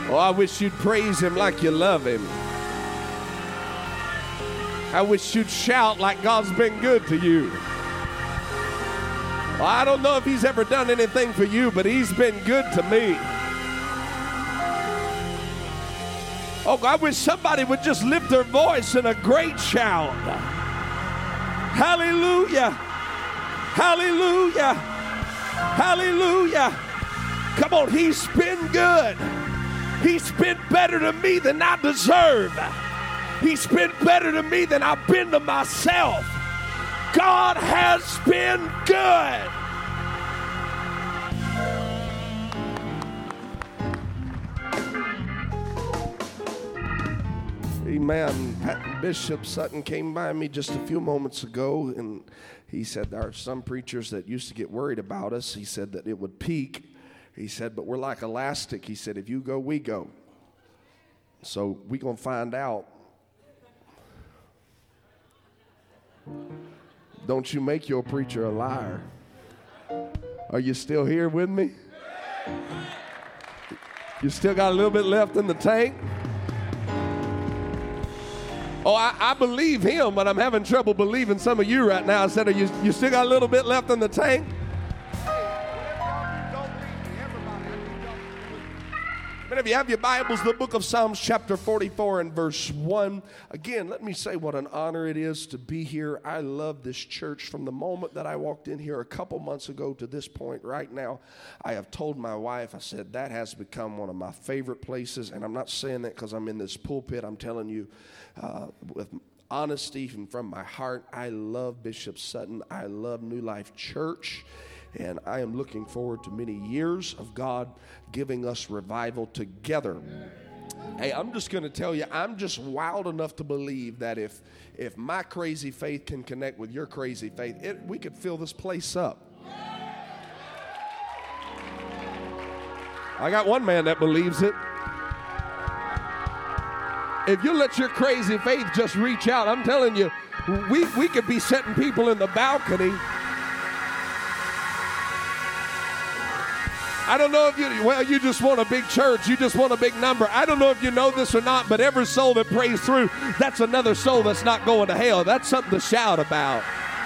Oh, I wish you'd praise him like you love him. I wish you'd shout like God's been good to you. Well, I don't know if he's ever done anything for you, but he's been good to me. Oh, I wish somebody would just lift their voice in a great shout. Hallelujah. Hallelujah. Hallelujah. Come on, he's been good. He's been better to me than I deserve. He's been better to me than I've been to myself. God has been good. Amen. Bishop Sutton came by me just a few moments ago, and he said there are some preachers that used to get worried about us. He said that it would peak. He said, but we're like elastic. He said, if you go, we go. So we're going to find out. Don't you make your preacher a liar. Are you still here with me? You still got a little bit left in the tank? Oh, I believe him, but I'm having trouble believing some of you right now. I said, you still got a little bit left in the tank? But if you have your Bibles, the book of Psalms chapter 44 and verse 1. Again, let me say what an honor it is to be here. I love this church from the moment that I walked in here a couple months ago to this point right now. I have told my wife, I said, that has become one of my favorite places. And I'm not saying that because I'm in this pulpit. I'm telling you with honesty and from my heart, I love Bishop Sutton. I love New Life Church. And I am looking forward to many years of God giving us revival together. Hey, I'm just going to tell you, I'm just wild enough to believe that if my crazy faith can connect with your crazy faith, we could fill this place up. I got one man that believes it. If you let your crazy faith just reach out, I'm telling you, we could be setting people in the balcony. I don't know if you just want a big church, you just want a big number. I don't know if you know this or not, but every soul that prays through, that's another soul that's not going to hell. That's something to shout about.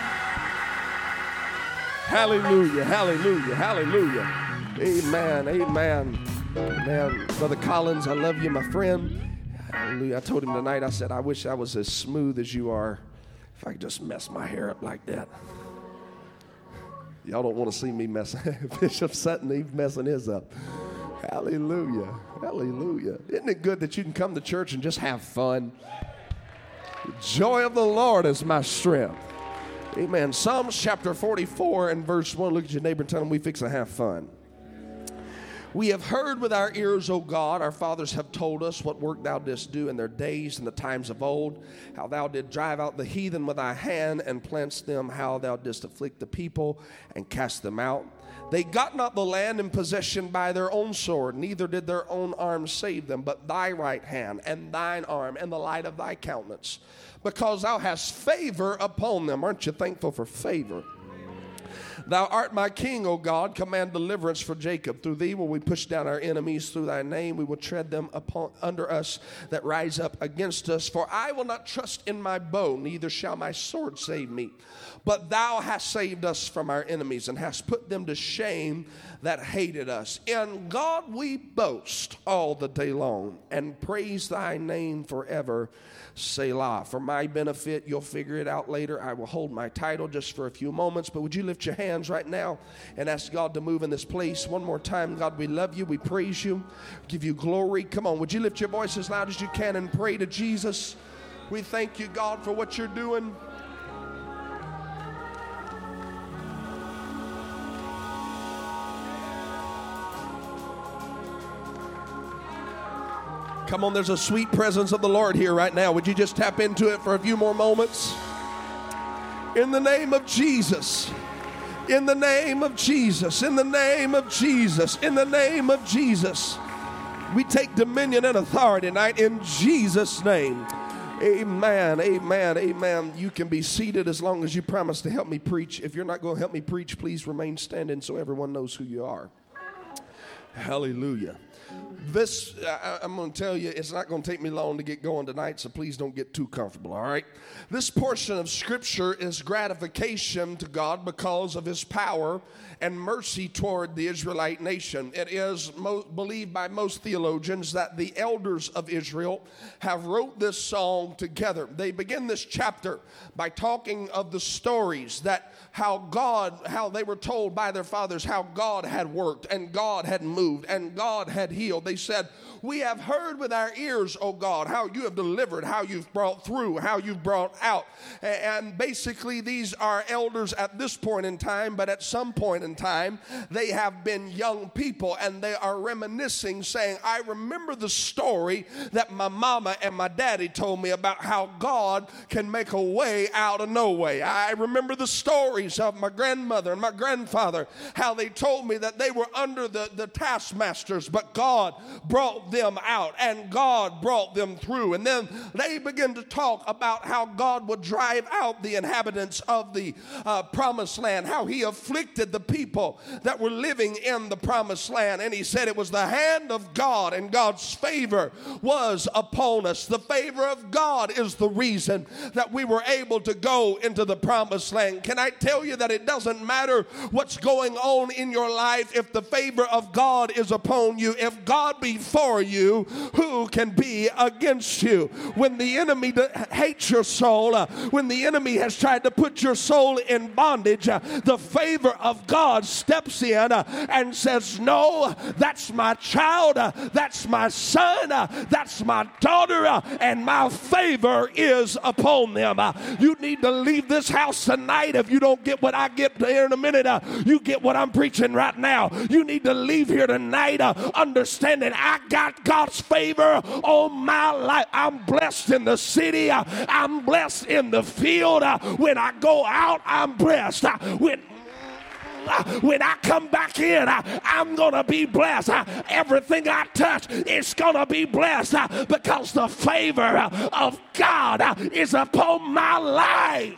Hallelujah, hallelujah, hallelujah. Amen, amen. Amen. Brother Collins, I love you, my friend. Hallelujah. I told him tonight, I said, I wish I was as smooth as you are if I could just mess my hair up like that. Y'all don't want to see me mess. Bishop Sutton, he's messing his up. Hallelujah. Hallelujah. Isn't it good that you can come to church and just have fun? The joy of the Lord is my strength. Amen. Psalms chapter 44 and verse 1. Look at your neighbor and tell him we fix to have fun. We have heard with our ears, O God, our fathers have told us what work thou didst do in their days and the times of old, how thou didst drive out the heathen with thy hand and plant them, how thou didst afflict the people and cast them out. They got not the land in possession by their own sword, neither did their own arm save them, but thy right hand and thine arm and the light of thy countenance, because thou hast favor upon them. Aren't you thankful for favor? Thou art my king, O God. Command deliverance for Jacob. Through thee will we push down our enemies. Through thy name we will tread them under us that rise up against us. For I will not trust in my bow, neither shall my sword save me. But thou hast saved us from our enemies and hast put them to shame that hated us. In God we boast all the day long and praise thy name forever. Selah. For my benefit, you'll figure it out later. I will hold my title just for a few moments, but would you lift your hands right now and ask God to move in this place one more time? God, we love you. We praise you. Give you glory. Come on, would you lift your voice as loud as you can and pray to Jesus? We thank you, God, for what you're doing. Come on, there's a sweet presence of the Lord here right now. Would you just tap into it for a few more moments? In the name of Jesus. In the name of Jesus. In the name of Jesus. In the name of Jesus. We take dominion and authority tonight in Jesus' name. Amen, amen, amen. You can be seated as long as you promise to help me preach. If you're not going to help me preach, please remain standing so everyone knows who you are. Hallelujah. I'm going to tell you, it's not going to take me long to get going tonight, so please don't get too comfortable, all right? This portion of Scripture is gratification to God because of His power and mercy toward the Israelite nation. It is believed by most theologians that the elders of Israel have wrote this song together. They begin this chapter by talking of the stories that how they were told by their fathers how God had worked and God had moved and God had healed. They said, "We have heard with our ears, O God, how you have delivered, how you've brought through, how you've brought out." And basically, these are elders at this point in time, but at some point in time, they have been young people and they are reminiscing, saying, "I remember the story that my mama and my daddy told me about how God can make a way out of no way. I remember the stories of my grandmother and my grandfather, how they told me that they were under the taskmasters, but God brought them out and God brought them through." And then they begin to talk about how God would drive out the inhabitants of the promised land, how He afflicted the people that were living in the promised land. And He said it was the hand of God and God's favor was upon us. The favor of God is the reason that we were able to go into the promised land. Can I tell you that it doesn't matter what's going on in your life if the favor of God is upon you? If God be for you, who can be against you? When the enemy hates your soul, when the enemy has tried to put your soul in bondage, the favor of God steps in and says, "No, that's my child, that's my son, that's my daughter, and my favor is upon them." You need to leave this house tonight. If you don't get what I get here in a minute, you get what I'm preaching right now. You need to leave here tonight understanding I got God's favor on my life. I'm blessed in the city. I'm blessed in the field. When I go out, I'm blessed. When I come back in, I'm going to be blessed. Everything I touch is going to be blessed because the favor of God is upon my life.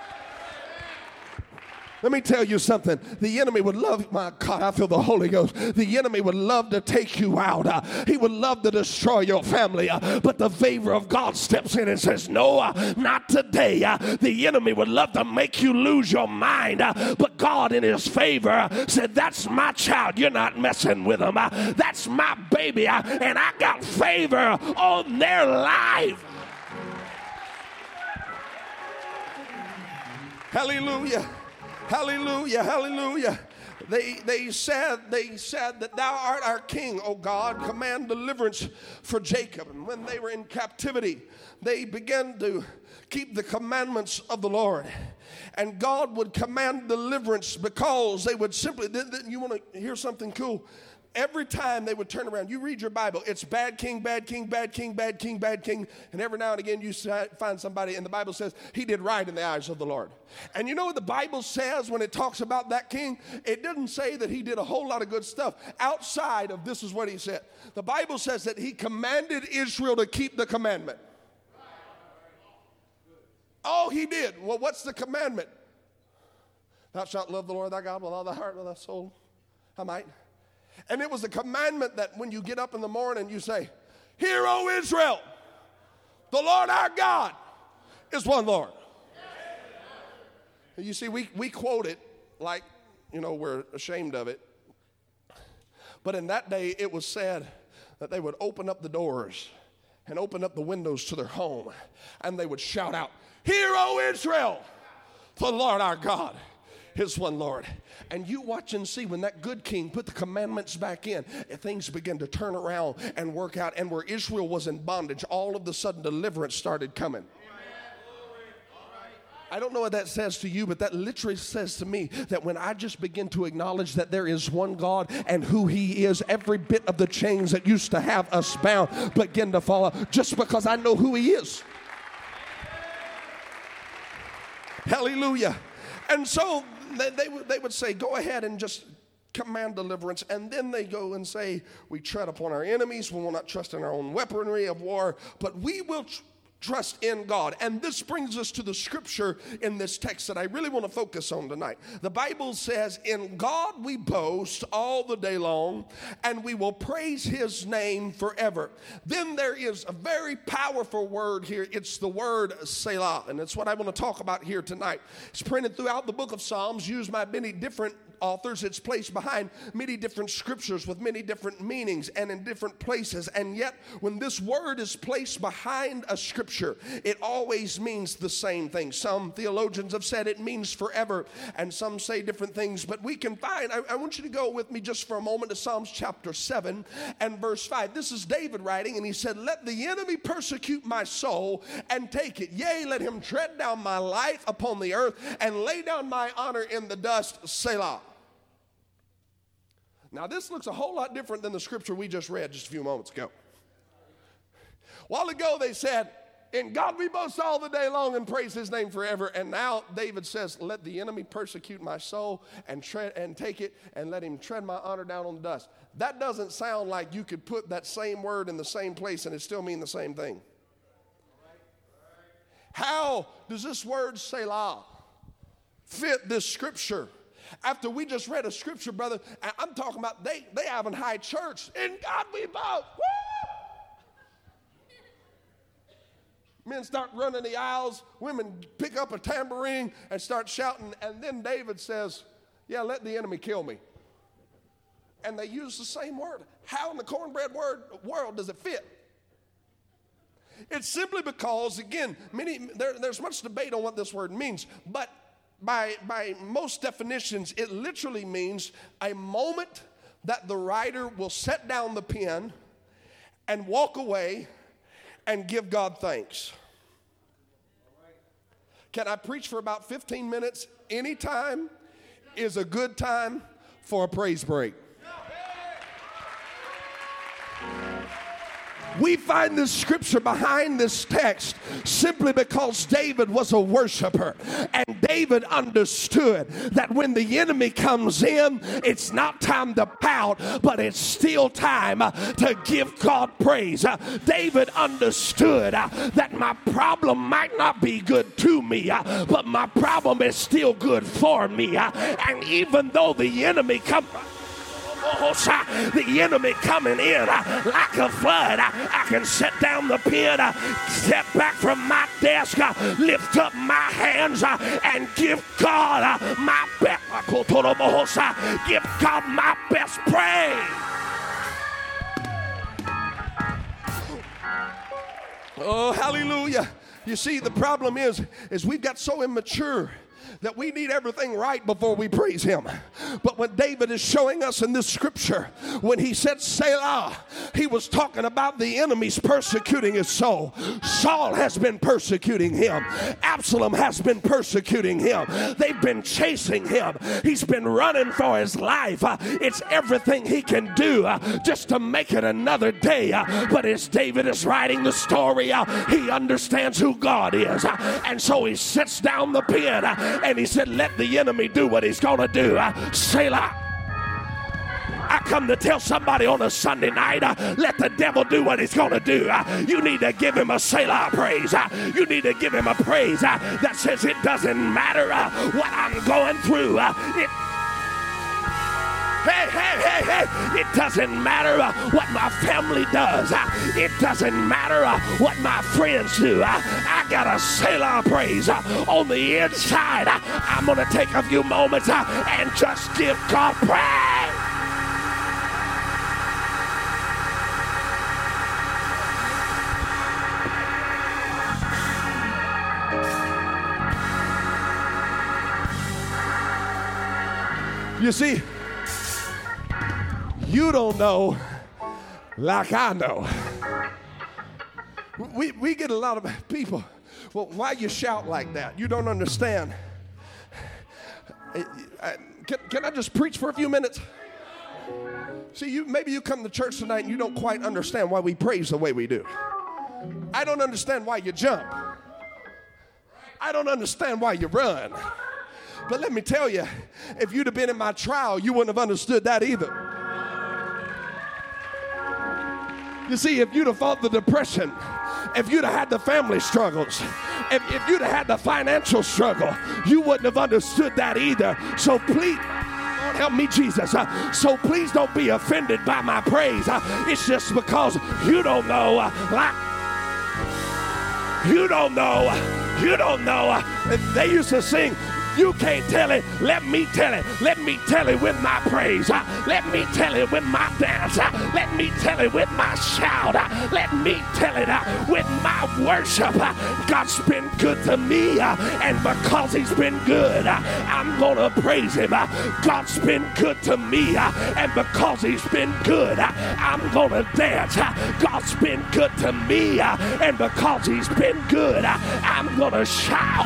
Let me tell you something. The enemy would love, my God, I feel the Holy Ghost. The enemy would love to take you out. He would love to destroy your family. But the favor of God steps in and says, "No, not today." The enemy would love to make you lose your mind. But God in His favor said, "That's my child. You're not messing with him. That's my baby. And I got favor on their life." Hallelujah. Hallelujah, hallelujah. They said that Thou art our King, O God. Command deliverance for Jacob. And when they were in captivity, they began to keep the commandments of the Lord. And God would command deliverance because they would simply, you want to hear something cool? Every time they would turn around, you read your Bible, it's bad king, bad king, bad king, bad king, bad king. And every now and again you find somebody, and the Bible says he did right in the eyes of the Lord. And you know what the Bible says when it talks about that king? It doesn't say that he did a whole lot of good stuff outside of this is what he said. The Bible says that he commanded Israel to keep the commandment. Oh, he did. Well, what's the commandment? Thou shalt love the Lord thy God with all thy heart, with thy soul, thy might. And it was a commandment that when you get up in the morning, you say, "Hear, O Israel, the Lord our God is one Lord." And you see, we quote it like, we're ashamed of it. But in that day, it was said that they would open up the doors and open up the windows to their home, and they would shout out, "Hear, O Israel, the Lord our God is one Lord." And you watch and see when that good king put the commandments back in, things began to turn around and work out. And where Israel was in bondage, all of a sudden deliverance started coming. I don't know what that says to you, but that literally says to me that when I just begin to acknowledge that there is one God and who He is, every bit of the chains that used to have us bound begin to fall off just because I know who He is. Hallelujah. And so they would say, "Go ahead and just command deliverance." And then they go and say, "We tread upon our enemies. We will not trust in our own weaponry of war, but we will trust in God. And this brings us to the scripture in this text that I really want to focus on tonight. The Bible says, in God we boast all the day long, and we will praise his name forever. Then there is a very powerful word here. It's the word Selah, and it's what I want to talk about here tonight. It's printed throughout the book of Psalms, used by many different authors. It's placed behind many different scriptures with many different meanings and in different places. And yet, when this word is placed behind a scripture, it always means the same thing. Some theologians have said it means forever, and some say different things. But we can find, I want you to go with me just for a moment to Psalms chapter 7 and verse 5. This is David writing, and he said, let the enemy persecute my soul and take it. Yea, let him tread down my life upon the earth and lay down my honor in the dust. Selah. Now, this looks a whole lot different than the scripture we just read just a few moments ago. A while ago, they said, in God we boast all the day long and praise his name forever. And now David says, let the enemy persecute my soul and take it and let him tread my honor down on the dust. That doesn't sound like you could put that same word in the same place and it still mean the same thing. How does this word Selah fit this scripture? After we just read a scripture, brother, I'm talking about they have in high church. In God we boast. Woo! Men start running the aisles. Women pick up a tambourine and start shouting. And then David says, yeah, let the enemy kill me. And they use the same word. How in the cornbread world does it fit? It's simply because, again, there's much debate on what this word means. But by most definitions, it literally means a moment that the writer will set down the pen and walk away and give God thanks. Can I preach for about 15 minutes? Any time is a good time for a praise break. We find this scripture behind this text simply because David was a worshiper. And David understood that when the enemy comes in, it's not time to pout, but it's still time to give God praise. David understood that my problem might not be good to me, but my problem is still good for me. And even though the enemy comes... the enemy coming in like a flood, I can set down the pen, step back from my desk, lift up my hands, and give God my best. Give God my best praise. Oh, hallelujah. You see, the problem is we've got so immature that we need everything right before we praise him. But when David is showing us in this scripture, when he said Selah, he was talking about the enemies persecuting his soul. Saul has been persecuting him. Absalom has been persecuting him. They've been chasing him. He's been running for his life. It's everything he can do just to make it another day. But as David is writing the story, he understands who God is. And so he sits down the pen and he said, let the enemy do what he's going to do. Selah. I come to tell somebody on a Sunday night, let the devil do what he's going to do. You need to give him a Selah praise. You need to give him a praise that says it doesn't matter what I'm going through. Hey, it doesn't matter what my family does. It doesn't matter what my friends do. I got a Selah praise on the inside. I'm going to take a few moments and just give God praise. You see, you don't know like I know. We get a lot of people, well, why you shout like that? You don't understand. Can I just preach for a few minutes? See, maybe you come to church tonight and you don't quite understand why we praise the way we do. I don't understand why you jump. I don't understand why you run. But let me tell you, if you'd have been in my trial, you wouldn't have understood that either. You see, if you'd have fought the depression if you'd have had the family struggles, if you'd have had the financial struggle, you wouldn't have understood that either. So please, Lord, help me, Jesus. So please don't be offended by my praise. It's just because you don't know, you don't know. They used to sing, you can't tell it, let me tell it. Let me tell it with my praise. Let me tell it with my dance. Let me tell it with my shout. Let me tell it with my worship. God's been good to me, and because he's been good, I'm going to praise him. God's been good to me, and because he's been good, I'm going to dance. God's been good to me, and because he's been good, I'm going to shout.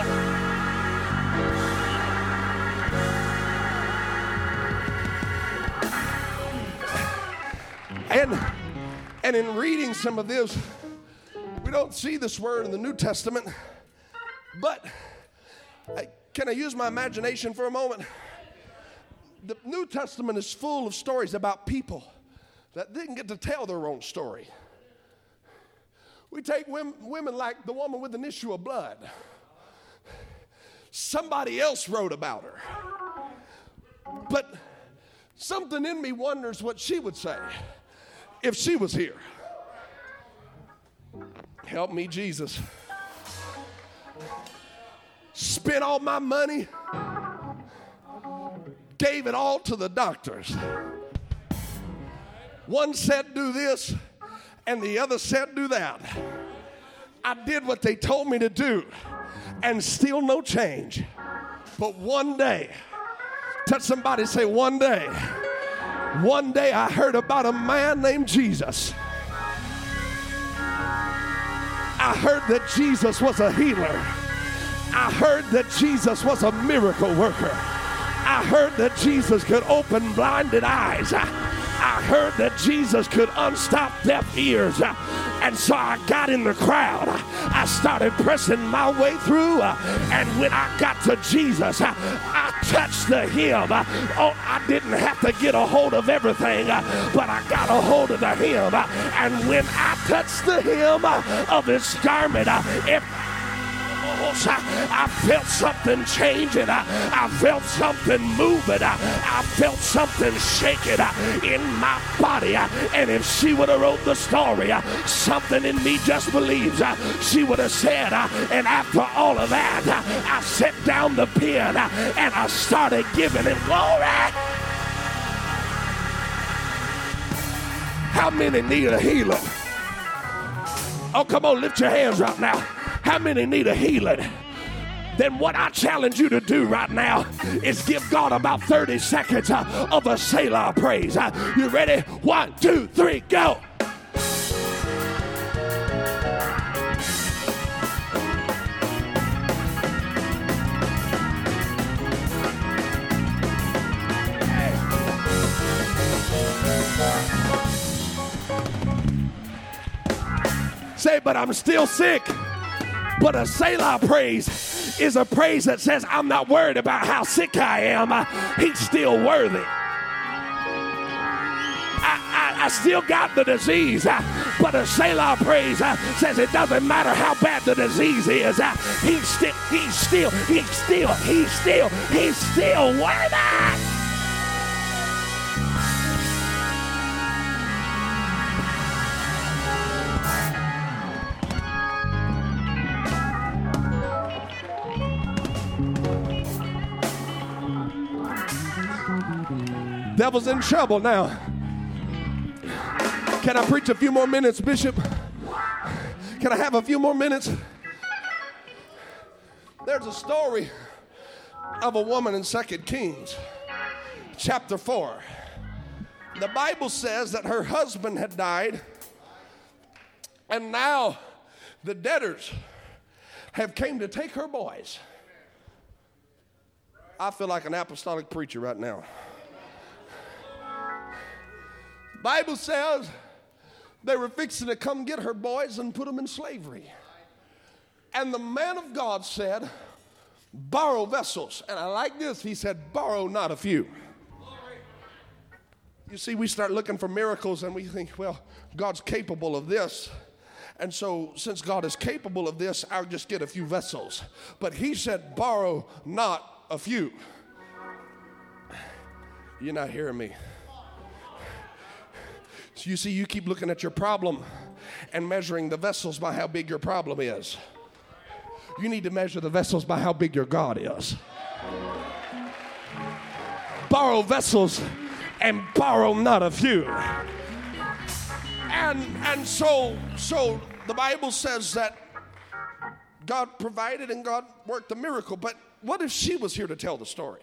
And in reading some of this, we don't see this word in the New Testament, but can I use my imagination for a moment? The New Testament is full of stories about people that didn't get to tell their own story. We take women like the woman with an issue of blood. Somebody else wrote about her. But something in me wonders what she would say if she was here. Help me, Jesus. Spent all my money, gave it all to the doctors. One said do this, and the other said do that. I did what they told me to do, and still no change. But one day, touch somebody, say one day I heard about a man named Jesus. I heard that Jesus was a healer. I heard that Jesus was a miracle worker. I heard that Jesus could open blinded eyes. I heard that Jesus could unstop deaf ears. And so I got in the crowd. I started pressing my way through. And when I got to Jesus, I touched the hem. Oh, I didn't have to get a hold of everything, but I got a hold of the hem. And when I touched the hem of his garment, I felt something changing. I felt something moving. I felt something shaking in my body. And if she would have wrote the story, something in me just believes she would have said, and after all of that, I set down the pen and I started giving him glory. How many need a healer? Oh, come on, lift your hands right now. How many need a healing? Then what I challenge you to do right now is give God about 30 seconds of a Selah praise. You ready? 1, 2, 3, go. Say, but I'm still sick. But a Selah praise is a praise that says, I'm not worried about how sick I am. He's still worthy. I still got the disease, but a Selah praise says it doesn't matter how bad the disease is. He's still worthy. Devil's in trouble now. Can I preach a few more minutes, Bishop? Can I have a few more minutes? There's a story of a woman in 2 Kings, chapter 4. The Bible says that her husband had died, and now the debtors have came to take her boys. I feel like an apostolic preacher right now. Bible says they were fixing to come get her boys and put them in slavery. And the man of God said, borrow vessels. And I like this. He said, borrow not a few. You see, we start looking for miracles and we think, well, God's capable of this. And so, since God is capable of this, I'll just get a few vessels. But he said, borrow not a few. You're not hearing me. So you see, you keep looking at your problem and measuring the vessels by how big your problem is. You need to measure the vessels by how big your God is. Borrow vessels and borrow not a few. And so the Bible says that God provided and God worked a miracle. But what if she was here to tell the story?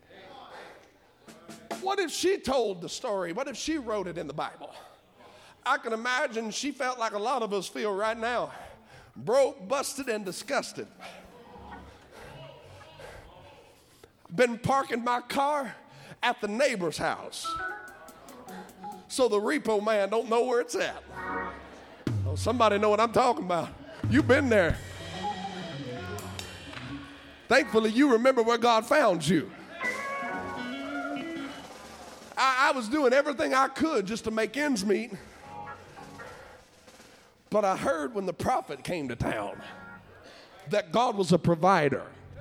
What if she told the story? What if she wrote it in the Bible? I can imagine she felt like a lot of us feel right now. Broke, busted, and disgusted. Been parking my car at the neighbor's house, so the repo man don't know where it's at. Oh, somebody know what I'm talking about. You've been there. Thankfully, you remember where God found you. I was doing everything I could just to make ends meet. But I heard when the prophet came to town that God was a provider.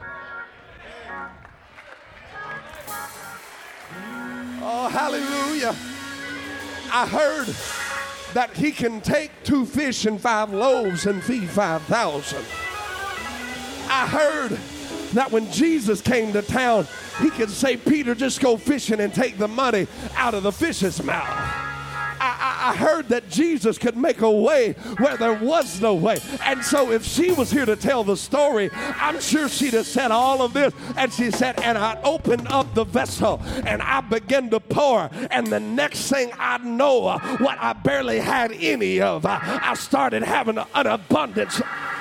Oh, hallelujah. I heard that he can take 2 fish and 5 loaves and feed 5,000. I heard that when Jesus came to town, he could say, Peter, just go fishing and take the money out of the fish's mouth. I heard that Jesus could make a way where there was no way. And so if she was here to tell the story, I'm sure she'd have said all of this. And she said, and I opened up the vessel and I began to pour. And the next thing I know, what I barely had any of, I started having an abundance.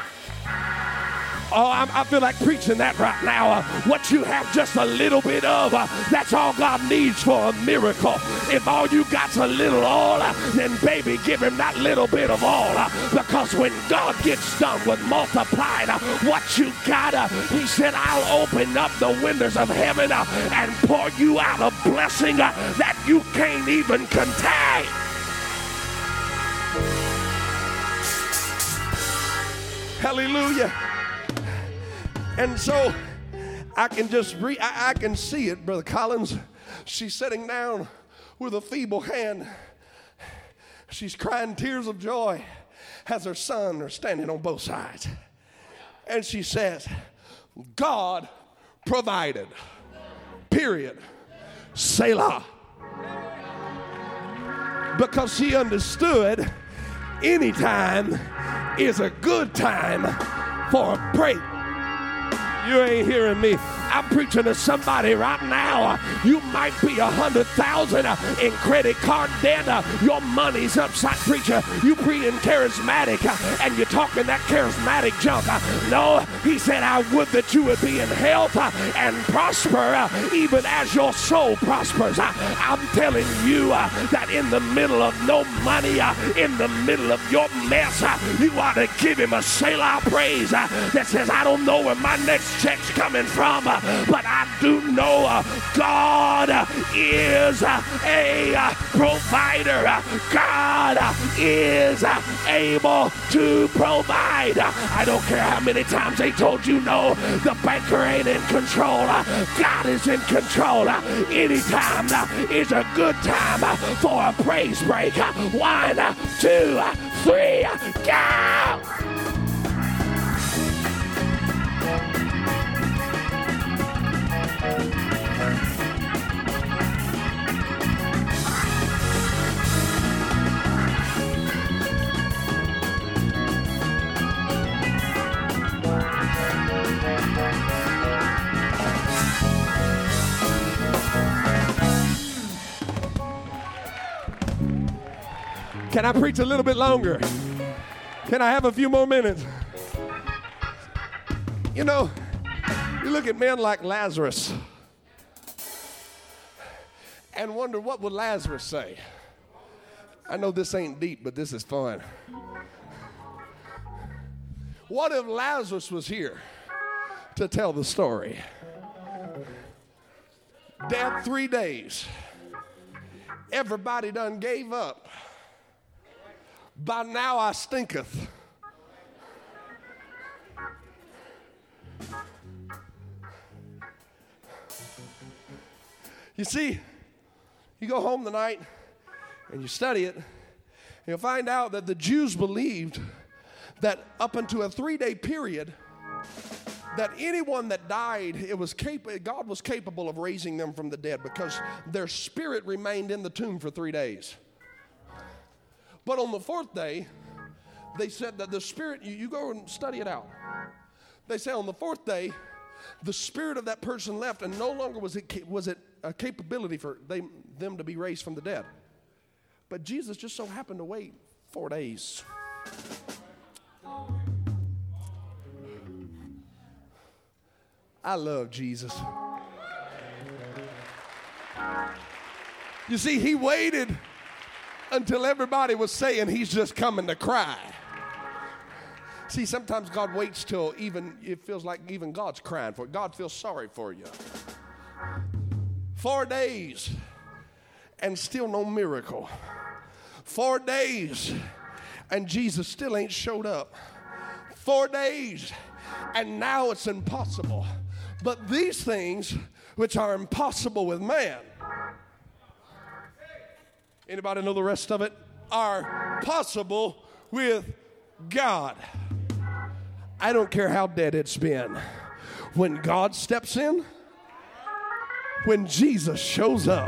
Oh, I feel like preaching that right now. What you have just a little bit of, that's all God needs for a miracle. If all you got's a little oil, then baby, give him that little bit of oil. Because when God gets done with multiplying what you got, he said, I'll open up the windows of heaven and pour you out a blessing that you can't even contain. Hallelujah. And so I can just I can see it, Brother Collins. She's sitting down with a feeble hand. She's crying tears of joy as her son are standing on both sides. And she says, God provided. Period. Selah. Because she understood anytime is a good time for a break. You ain't hearing me. I'm preaching to somebody right now. You might be 100,000 in credit card debt. Your money's upside. Preacher, you preaching charismatic and you're talking that charismatic junk. No, he said, I would that you would be in health and prosper even as your soul prospers. I'm telling you that in the middle of no money, in the middle of your mess, you ought to give him a Selah praise that says, I don't know where my next check's coming from, but I do know God is a provider. God is able to provide. I don't care how many times they told you no, the banker ain't in control. God is in control. Anytime is a good time for a praise break. 1, 2, 3, go! Can I preach a little bit longer? Can I have a few more minutes? You know, you look at men like Lazarus and wonder, what would Lazarus say? I know this ain't deep, but this is fun. What if Lazarus was here to tell the story? Dead 3 days. Everybody done gave up. By now I stinketh. You see, you go home tonight and you study it, and you'll find out that the Jews believed that up into a 3-day period, that anyone that died, God was capable of raising them from the dead because their spirit remained in the tomb for 3 days. But on the 4th day, they said that the spirit, you go and study it out. They say on the 4th day, the spirit of that person left, and no longer was it a capability for them to be raised from the dead. But Jesus just so happened to wait 4 days. I love Jesus. You see, he waited until everybody was saying he's just coming to cry. See, sometimes God waits till it feels like even God's crying for it. God feels sorry for you. 4 days and still no miracle. 4 days and Jesus still ain't showed up. 4 days and now it's impossible. But these things which are impossible with man, anybody know the rest of it? Are possible with God. I don't care how dead it's been. When God steps in, when Jesus shows up,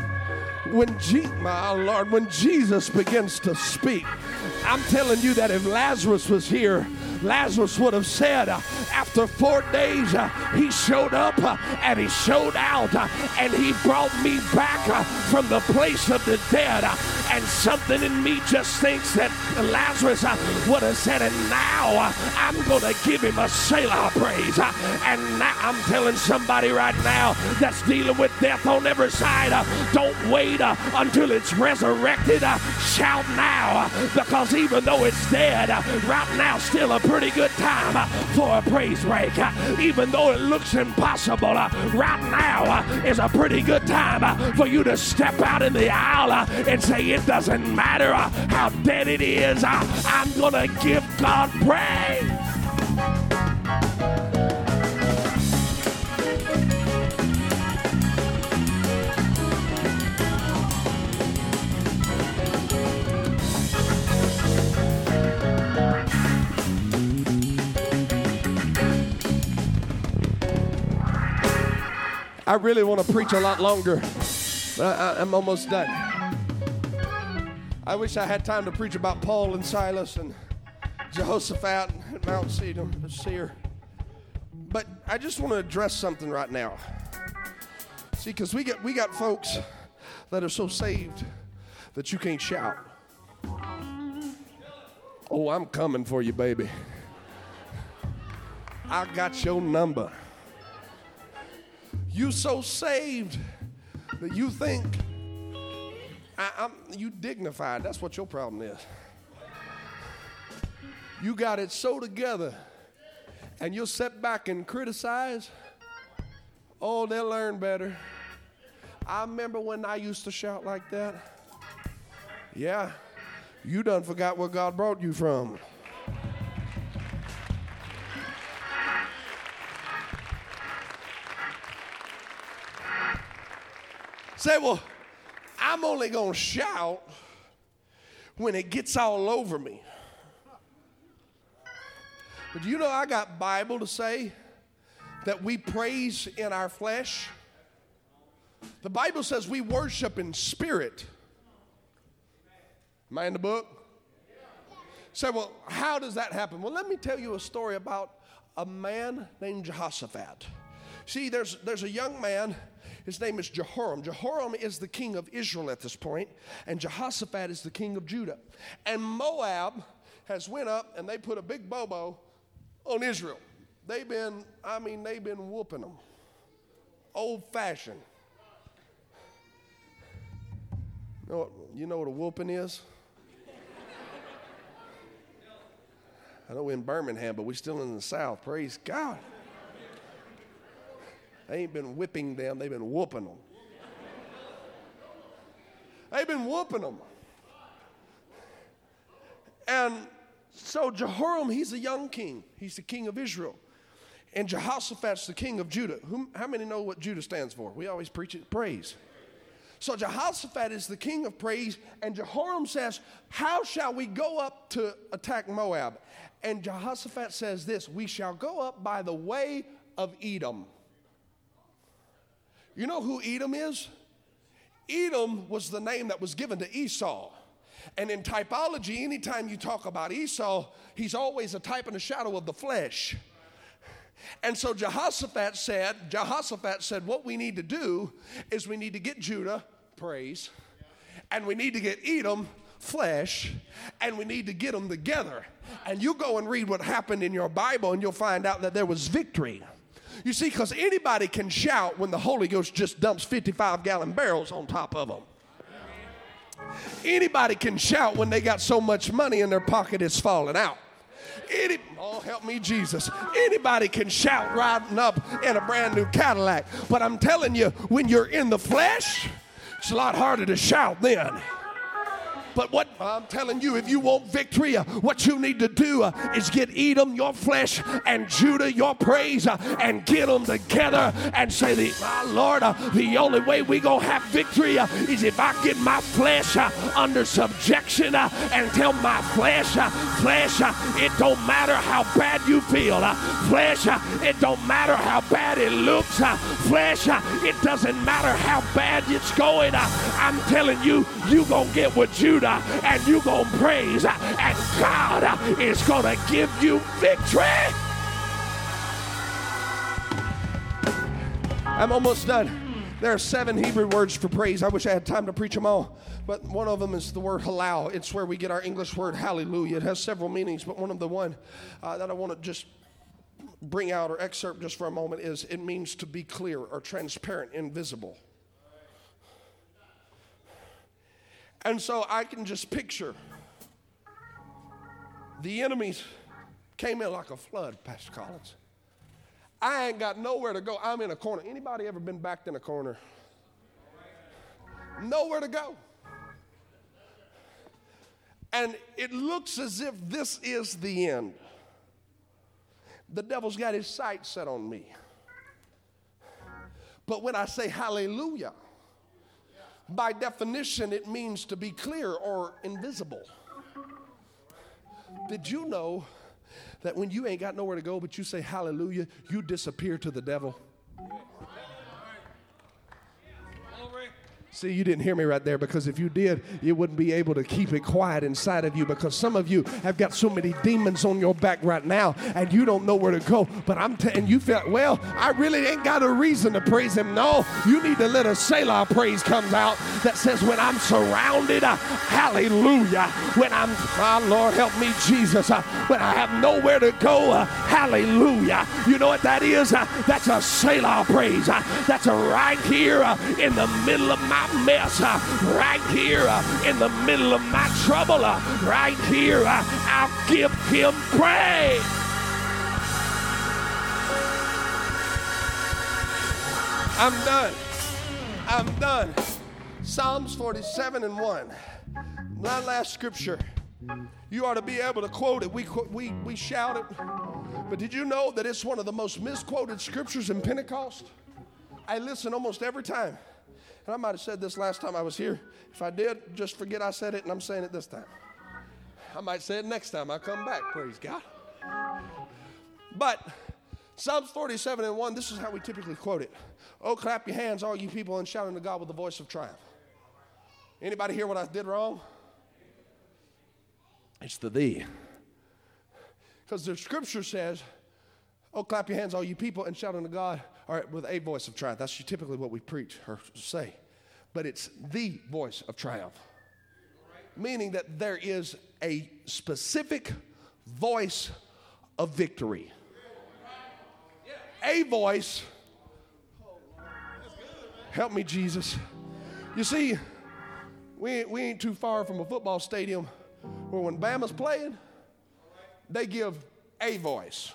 my Lord, when Jesus begins to speak, I'm telling you that if Lazarus was here, Lazarus would have said, after 4 days, he showed up and he showed out and he brought me back from the place of the dead. And something in me just thinks that Lazarus would have said, and now I'm going to give him a Selah praise. And now I'm telling somebody right now that's dealing with death on every side, don't wait until it's resurrected. Shout now, because even though it's dead, right now still a pretty good time for a praise break. Even though it looks impossible, right now is a pretty good time for you to step out in the aisle and say, it doesn't matter how dead it is, I'm going to give God praise. I really want to preach a lot longer. I'm almost done. I wish I had time to preach about Paul and Silas and Jehoshaphat and Mount Seir. But I just want to address something right now. See, because we got folks that are so saved that you can't shout. Oh, I'm coming for you, baby. I got your number. You so saved that you think you dignified. That's what your problem is. You got it so together and you'll sit back and criticize. Oh, they'll learn better. I remember when I used to shout like that. Yeah, you done forgot where God brought you from. Say, well, I'm only going to shout when it gets all over me. But do you know I got Bible to say that we praise in our flesh? The Bible says we worship in spirit. Am I in the book? Say, well, how does that happen? Well, let me tell you a story about a man named Jehoshaphat. See, there's a young man. His name is Jehoram. Jehoram is the king of Israel at this point, and Jehoshaphat is the king of Judah. And Moab has went up and they put a big bobo on Israel. They've been whooping them. Old-fashioned. You know what a whooping is? I know we're in Birmingham, but we're still in the South. Praise God. They ain't been whipping them, they've been whooping them. They've been whooping them. And so Jehoram, he's a young king. He's the king of Israel. And Jehoshaphat's the king of Judah. How many know what Judah stands for? We always preach it, praise. So Jehoshaphat is the king of praise, and Jehoram says, how shall we go up to attack Moab? And Jehoshaphat says this, we shall go up by the way of Edom. You know who Edom is? Edom was the name that was given to Esau. And in typology, anytime you talk about Esau, he's always a type and a shadow of the flesh. And so Jehoshaphat said, what we need to do is we need to get Judah, praise, and we need to get Edom, flesh, and we need to get them together. And you go and read what happened in your Bible, and you'll find out that there was victory. You see, because anybody can shout when the Holy Ghost just dumps 55-gallon barrels on top of them. Anybody can shout when they got so much money in their pocket it's falling out. Oh, help me, Jesus. Anybody can shout riding up in a brand new Cadillac. But I'm telling you, when you're in the flesh, it's a lot harder to shout then. But what I'm telling you, if you want victory, what you need to do is get Edom, your flesh, and Judah, your praise, and get them together and say, my Lord, the only way we going to have victory is if I get my flesh under subjection and tell my flesh, it don't matter how bad you feel. Flesh, it don't matter how bad it looks. Flesh, it doesn't matter how bad it's going. I'm telling you, you going to get what Judah and you gonna praise, and God is gonna give you victory. I'm almost done. There are 7 Hebrew words for praise. I wish I had time to preach them all, but one of them is the word halal. It's where we get our English word hallelujah. It has several meanings, but one of the one that I want to just bring out or excerpt just for a moment is it means to be clear or transparent, invisible. And so I can just picture the enemies came in like a flood, Pastor Collins. I ain't got nowhere to go. I'm in a corner. Anybody ever been backed in a corner? Nowhere to go. And it looks as if this is the end. The devil's got his sights set on me. But when I say hallelujah, by definition, it means to be clear or invisible. Did you know that when you ain't got nowhere to go, but you say hallelujah, you disappear to the devil? See, you didn't hear me right there, because if you did, you wouldn't be able to keep it quiet inside of you, because some of you have got so many demons on your back right now and you don't know where to go. But I'm telling you, feel, well, I really ain't got a reason to praise him. No, you need to let a Selah praise comes out that says, when I'm surrounded, hallelujah. When I'm, my Lord, help me, Jesus. When I have nowhere to go, hallelujah. You know what that is? That's a Selah praise. That's a right here in the middle of my mess, right here in the middle of my trouble, right here, I'll give him praise. I'm done. Psalms 47:1. That last scripture, you ought to be able to quote it. We shout it. But did you know that it's one of the most misquoted scriptures in Pentecost? I listen almost every time. And I might have said this last time I was here. If I did, just forget I said it, and I'm saying it this time. I might say it next time I come back, praise God. But Psalms 47:1, this is how we typically quote it. Oh, clap your hands, all you people, and shout unto God with the voice of triumph. Anybody hear what I did wrong? It's the thee. Because the scripture says, oh, clap your hands, all you people, and shout unto God, all right, with a voice of triumph. That's typically what we preach or say. But it's the voice of triumph. Meaning that there is a specific voice of victory. A voice. Help me, Jesus. You see, we ain't too far from a football stadium where when Bama's playing, they give a voice.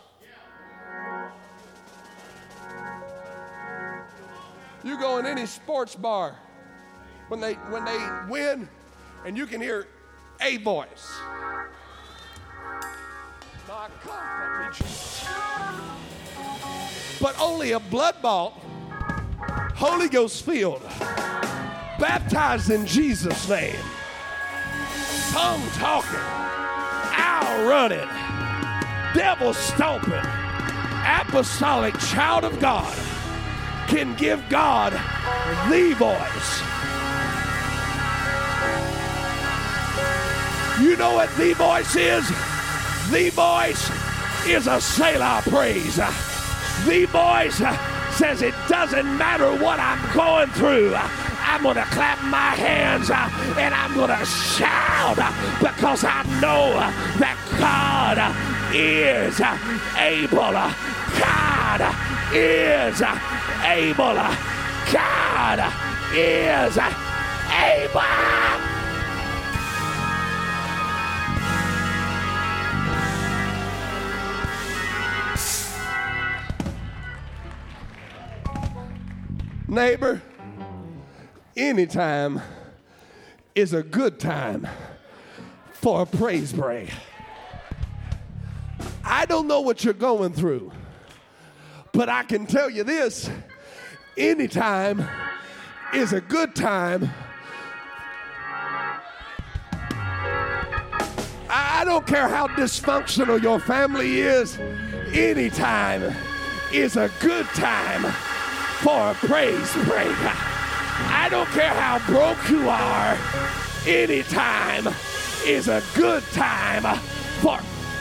You go in any sports bar when they win, and you can hear a voice. My God, help me, Jesus. but only a blood-bought, Holy Ghost filled, baptized in Jesus' name, tongue talking, owl running, devil stomping, apostolic child of God can give God the voice. You know what the voice is? The voice is a Selah praise. The voice says it doesn't matter what I'm going through. I'm going to clap my hands and I'm going to shout because I know that God is able. God is able. God is able. Neighbor, anytime is a good time for a praise break. I don't know what you're going through, but I can tell you this, anytime is a good time. I don't care how dysfunctional your family is, anytime is a good time for a praise break. I don't care how broke you are, any time is a good time for.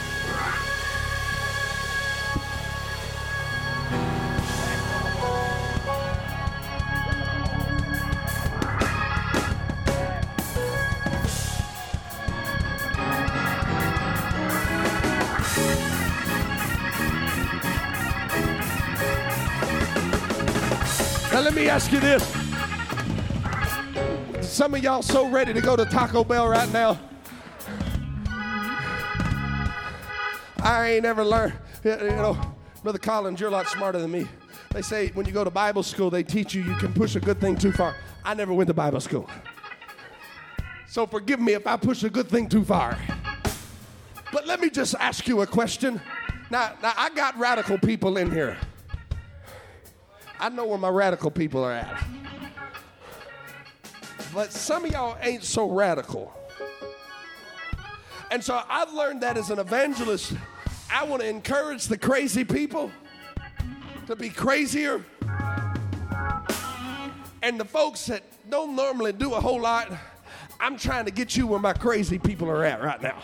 Now let me ask you this. Some of y'all so ready to go to Taco Bell right now. I ain't never learned, Brother Collins, you're a lot smarter than me. They say when you go to Bible school, they teach you can push a good thing too far. I never went to Bible school. So forgive me if I push a good thing too far. But let me just ask you a question. Now I got radical people in here. I know where my radical people are at. But some of y'all ain't so radical. And so I've learned that as an evangelist, I want to encourage the crazy people to be crazier. And the folks that don't normally do a whole lot, I'm trying to get you where my crazy people are at right now.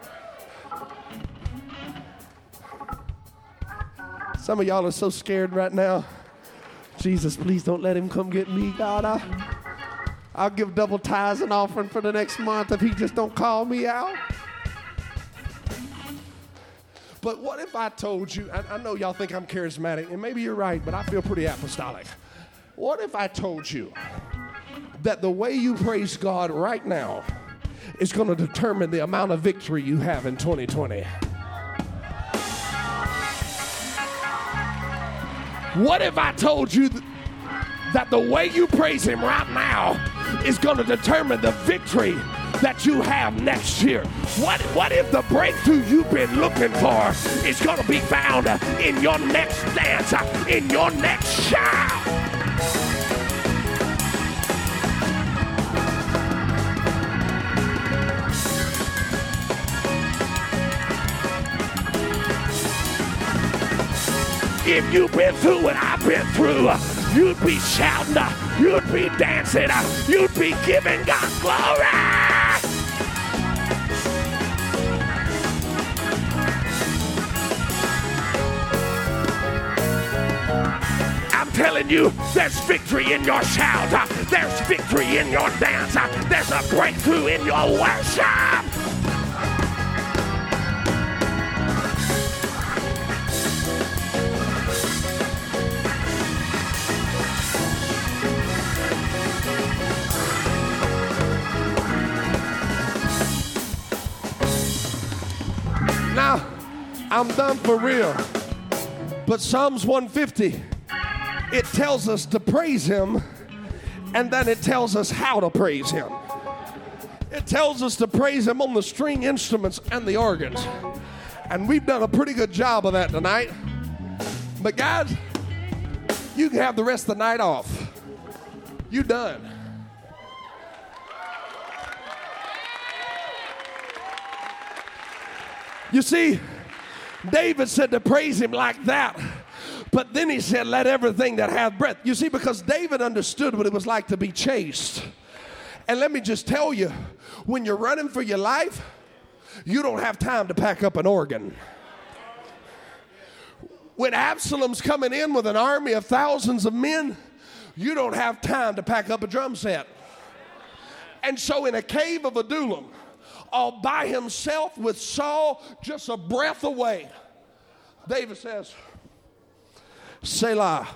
Some of y'all are so scared right now. Jesus, please don't let him come get me, God. I'll give double tithes and offering for the next month if he just don't call me out. But what if I told you, I know y'all think I'm charismatic, and maybe you're right, but I feel pretty apostolic. What if I told you that the way you praise God right now is going to determine the amount of victory you have in 2020? What if I told you that the way you praise him right now is going to determine the victory that you have next year? What if the breakthrough you've been looking for is going to be found in your next dance, in your next shout? If you've been through what I've been through, you'd be shouting, you'd be dancing, you'd be giving God glory. I'm telling you, there's victory in your shout, there's victory in your dance, there's a breakthrough in your worship. Now, I'm done for real. But Psalms 150, it tells us to praise him, and then it tells us how to praise him. It tells us to praise him on the string instruments and the organs. And we've done a pretty good job of that tonight. But guys, You can have the rest of the night off. You done. You see, David said to praise him like that. But then he said, let everything that hath breath. You see, because David understood what it was like to be chased. And let me just tell you, when you're running for your life, you don't have time to pack up an organ. When Absalom's coming in with an army of thousands of men, you don't have time to pack up a drum set. And so in a cave of Adullam, all by himself with Saul just a breath away, David says, Selah.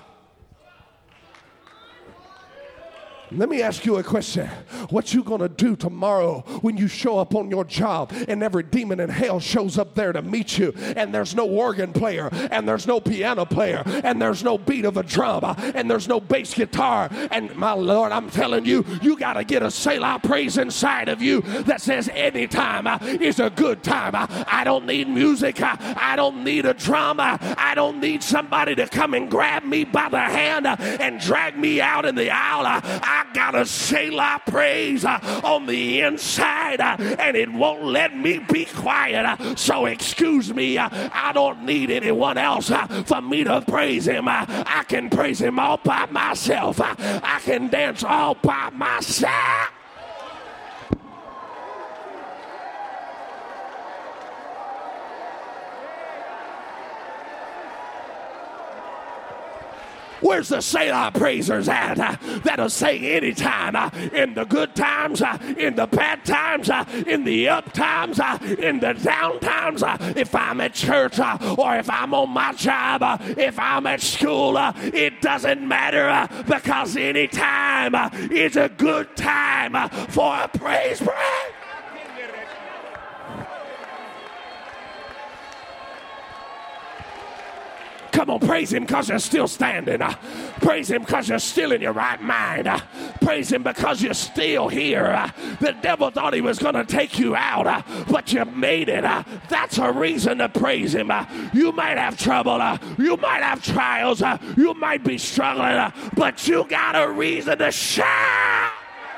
Let me ask you a question. What you gonna do tomorrow when you show up on your job and every demon in hell shows up there to meet you, and there's no organ player, and there's no piano player, and there's no beat of a drum, and there's no bass guitar, and my Lord, I'm telling you, you gotta get a Selah praise inside of you that says anytime is a good time. I don't need music. I don't need a drum. I don't need somebody to come and grab me by the hand and drag me out in the aisle. I got a Selah praise on the inside, and it won't let me be quiet. So excuse me, I don't need anyone else for me to praise him. I can praise him all by myself. I can dance all by myself. Where's the Selah praisers at that'll sing anytime, in the good times, in the bad times, in the up times, in the down times, if I'm at church or if I'm on my job, if I'm at school, it doesn't matter because anytime is a good time for a praise break. Come on, praise him because you're still standing. Praise him because you're still in your right mind. Praise him because you're still here. The devil thought he was going to take you out, but you made it. That's a reason to praise him. You might have trouble. You might have trials. You might be struggling, but you got a reason to shout.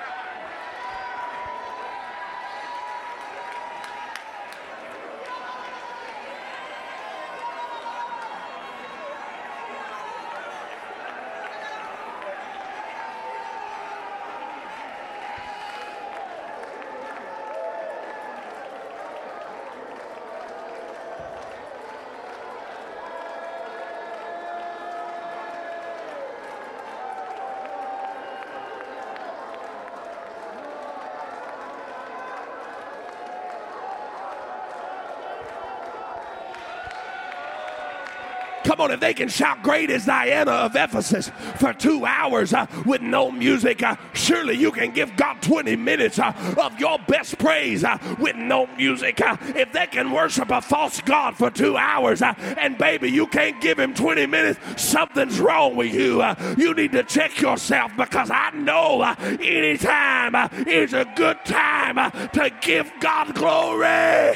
Come on, if they can shout, great is Diana of Ephesus for 2 hours with no music, surely you can give God 20 minutes of your best praise with no music. If they can worship a false God for 2 hours and baby, you can't give him 20 minutes, something's wrong with you. You need to check yourself because I know any time is a good time to give God glory.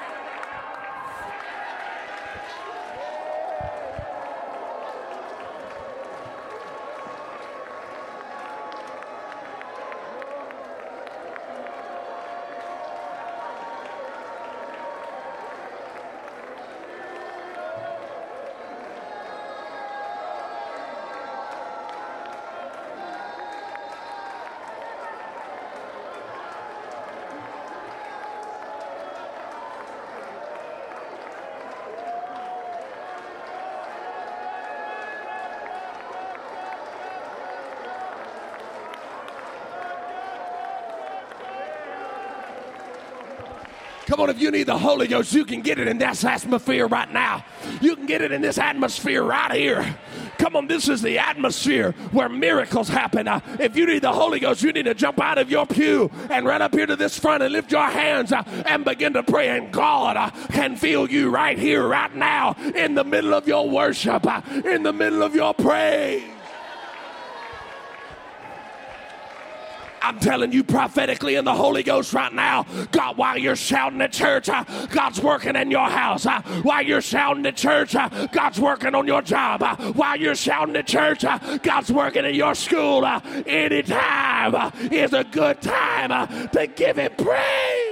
Come on, if you need the Holy Ghost, you can get it in this atmosphere right now. You can get it in this atmosphere right here. Come on, this is the atmosphere where miracles happen. If you need the Holy Ghost, you need to jump out of your pew and run up here to this front and lift your hands and begin to pray. And God can feel you right here, right now, in the middle of your worship, in the middle of your praise. I'm telling you prophetically in the Holy Ghost right now, God, while you're shouting at church, God's working in your house. While you're shouting at church, God's working on your job. While you're shouting at church, God's working in your school. Anytime is a good time to give Him praise.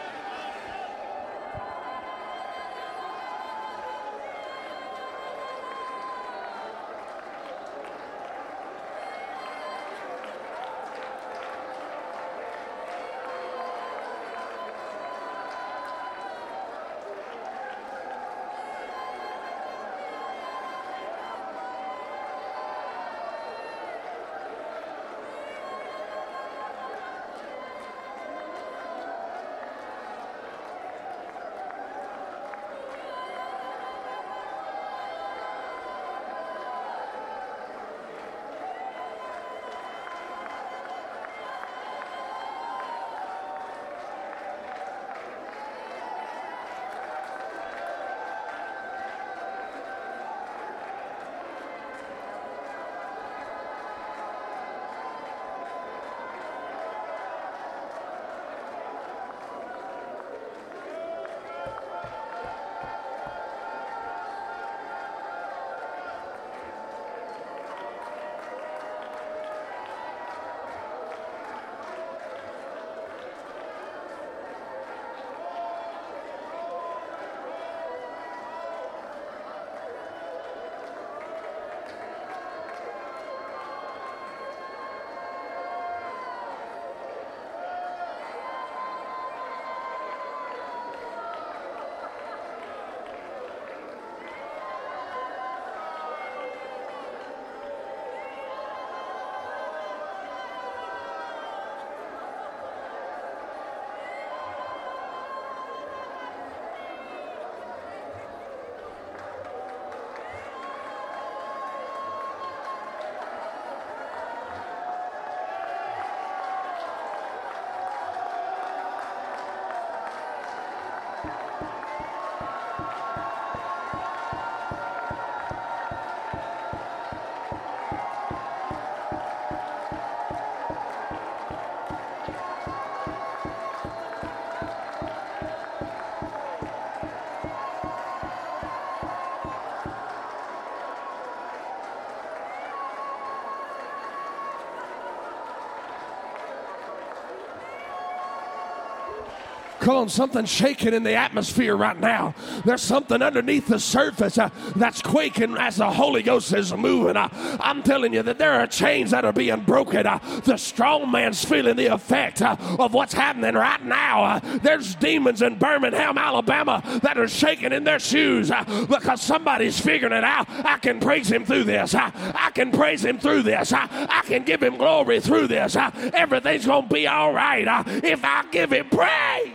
Come on, something's shaking in the atmosphere right now. There's something underneath the surface that's quaking as the Holy Ghost is moving. I'm telling you that there are chains that are being broken. The strong man's feeling the effect of what's happening right now. There's demons in Birmingham, Alabama that are shaking in their shoes because somebody's figuring it out. I can praise Him through this. I can praise Him through this. I can give Him glory through this. Everything's going to be all right if I give Him praise.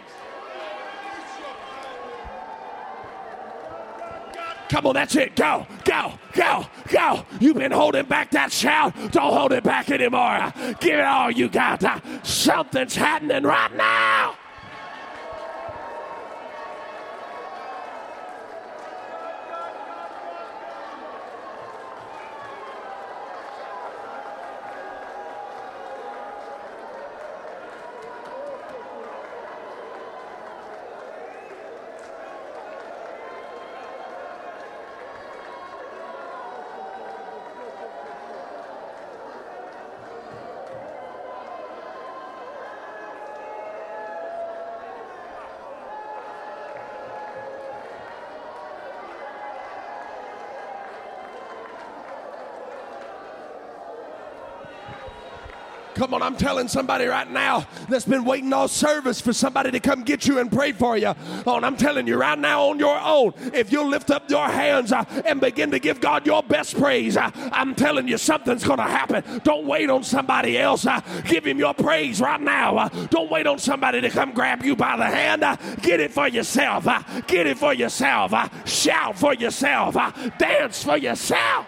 Come on, that's it. Go, go, go, go. You've been holding back that shout. Don't hold it back anymore. Give it all you got. Something's happening right now. Come on, I'm telling somebody right now that's been waiting all service for somebody to come get you and pray for you. Oh, and I'm telling you right now on your own, if you'll lift up your hands and begin to give God your best praise, I'm telling you something's going to happen. Don't wait on somebody else. Give Him your praise right now. Don't wait on somebody to come grab you by the hand. Get it for yourself. Get it for yourself. Shout for yourself. Dance for yourself.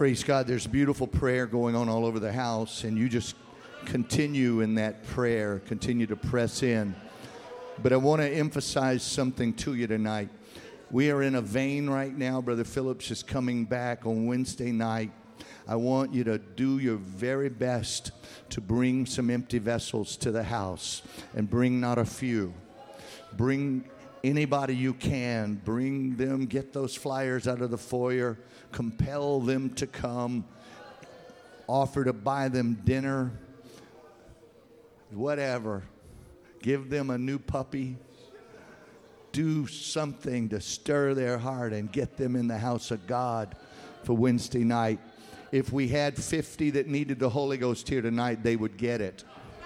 Praise God. There's beautiful prayer going on all over the house, and you just continue in that prayer, continue to press in. But I want to emphasize something to you tonight. We are in a vein right now. Brother Phillips is coming back on Wednesday night. I want you to do your very best to bring some empty vessels to the house, and bring not a few. Bring anybody you can. Bring them, get those flyers out of the foyer, compel them to come, offer to buy them dinner, whatever. Give them a new puppy. Do something to stir their heart and get them in the house of God for Wednesday night. If we had 50 that needed the Holy Ghost here tonight, they would get it.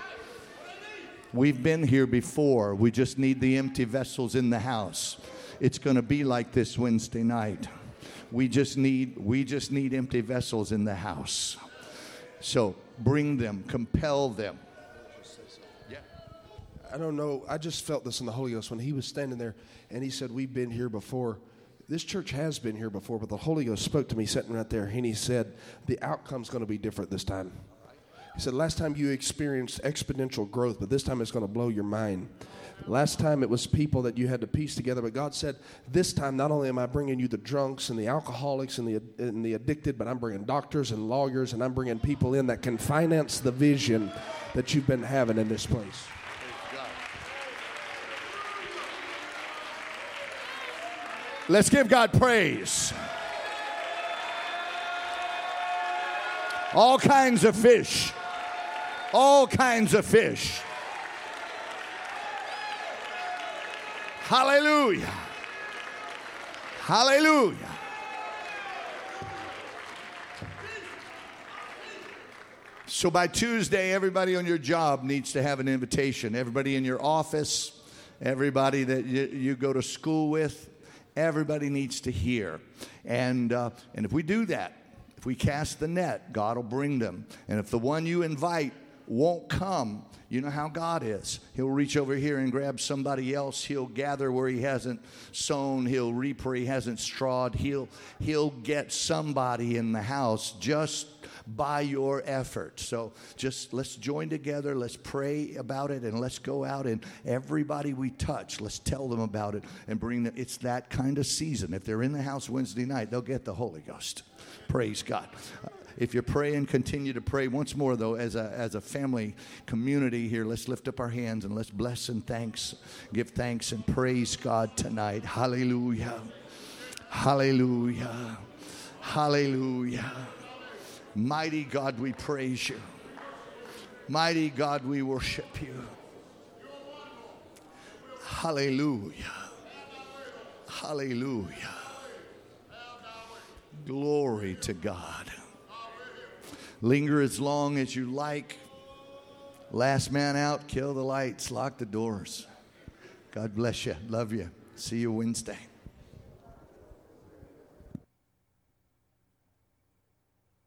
We've been here before. We just need the empty vessels in the house. It's going to be like this Wednesday night. We just need empty vessels in the house. So bring them, compel them. I don't know. I just felt this in the Holy Ghost when he was standing there and he said, we've been here before. This church has been here before, but the Holy Ghost spoke to me sitting right there, and he said, the outcome's going to be different this time. He said, last time you experienced exponential growth, but this time it's going to blow your mind. Last time it was people that you had to piece together, but God said, this time not only am I bringing you the drunks and the alcoholics and the addicted, but I'm bringing doctors and lawyers, and I'm bringing people in that can finance the vision that you've been having in this place. Let's give God praise. All kinds of fish. All kinds of fish. Hallelujah. Hallelujah. So by Tuesday, everybody on your job needs to have an invitation. Everybody in your office, everybody that you go to school with, everybody needs to hear. And if we do that, if we cast the net, God will bring them. And if the one you invite won't come, you know how God is. He'll reach over here and grab somebody else. He'll gather where he hasn't sown. He'll reap where he hasn't strawed. He'll get somebody in the house just by your effort. So just let's join together, let's pray about it, and let's go out, and everybody we touch, let's tell them about it and bring them. It's that kind of season. If they're in the house Wednesday night, they'll get the Holy Ghost. Praise God. If you're praying, continue to pray. Once more, though, as a family community here, let's lift up our hands and let's bless and give thanks and praise God tonight. Hallelujah. Hallelujah. Hallelujah. Mighty God, we praise you. Mighty God, we worship you. Hallelujah. Hallelujah. Glory to God. Linger as long as you like. Last man out, kill the lights, lock the doors. God bless you. Love you. See you Wednesday.